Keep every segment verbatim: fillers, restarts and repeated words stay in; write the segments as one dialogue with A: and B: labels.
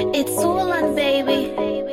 A: It's all on, baby.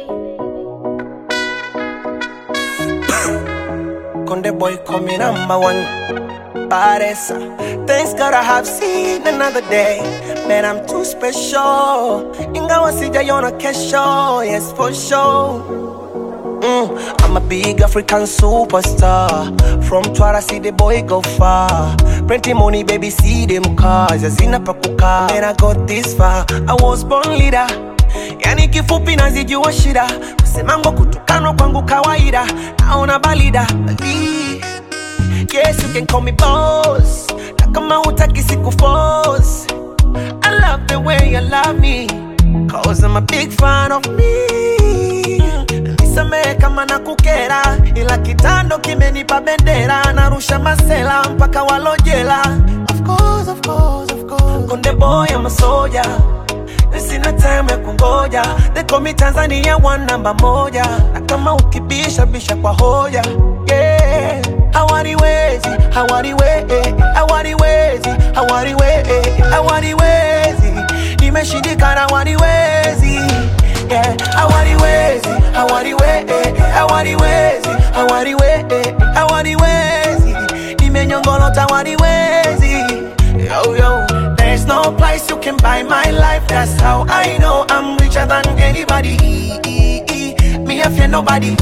B: Conde boy call me number one. Paresa. Thanks God I have seen another day. Man, I'm too special. Ingawa sijaiona kesho. Yes, for sure. Mm, I'm a big African superstar. From Twara, see the boy go far. Plenty money, baby, see them cars. Yazina pakuka. Man, I got this far. I was born leader. Yani kifupi nazijua shida. Kusemango kutukano kwangu kawaida. Naona balida. Yes, you can call me boss. Na kama hutaki siku force. I love the way you love me, cause I'm a big fan of me. Nisamehe kama nakukera, ila kitando kimenipa bendera. Narusha masela mpaka walojela. Of course, of course, of course. Konde boy, I'm a soldier. Sina time ya kungoja. They call me Tanzania one number moja. Na kama ukibisha bisha kwa hoja. Yeah. Hawaniwezi, hawaniwezi, hawaniwezi, hawaniwezi, hawaniwezi. Nimeshindikana hawaniwezi. Yeah. Hawaniwezi, hawaniwezi, hawaniwezi, hawaniwezi, hawaniwezi. Nimenyongolota hawaniwezi. Yo yo. There's no place you can buy my life. That's how I know I'm richer than anybody. Me I fear nobody.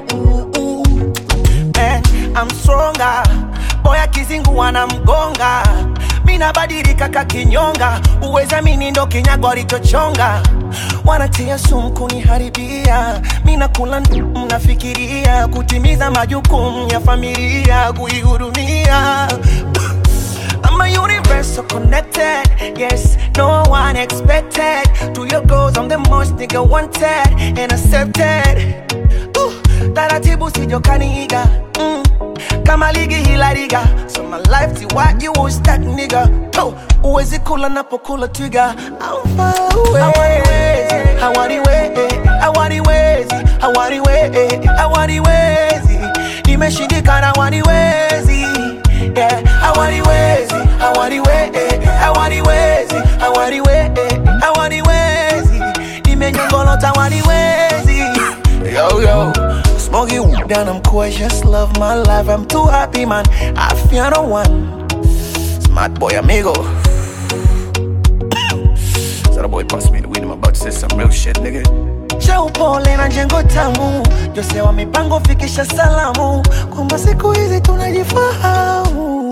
B: Man, I'm stronger. Boy akizingu wana mgonga. Mina badilika kakinyonga. Uweza mini ndo kinyago alichochonga. Wanatia sumu kuniharibia. Mina kula mnafikiria. Kutimiza majukumu ya familia. Kuihudumia. I'm a universal connected. Yes, no one expected. To your goals, I'm the most nigga wanted and accepted. Ooh, taratibu sijokaniiga. Mm, kama ligi hila liga. So my life ti what you was that nigga. Oh, uwezi kula napokula twiga. I'm far away. Hawaniwezi, hawaniwezi, hawaniwezi, hawaniwezi. Nimeshindikana hawaniwezi. Yeah, hawaniwezi, hawaniwezi, hawaniwezi, hawaniwezi, hawaniwezi. Nimenyongolota hawaniwezi. Yo yo, smoky weed and I'm cool, I just love my life. I'm too happy, man. I fear no one. Smart boy amigo. So the boy passed me the weed, I'm about to say some real shit, nigga. Cheupole na jengo tamu. Jose wa mipango fikisha salamu. Kwamba siku hizi tunajifahamu.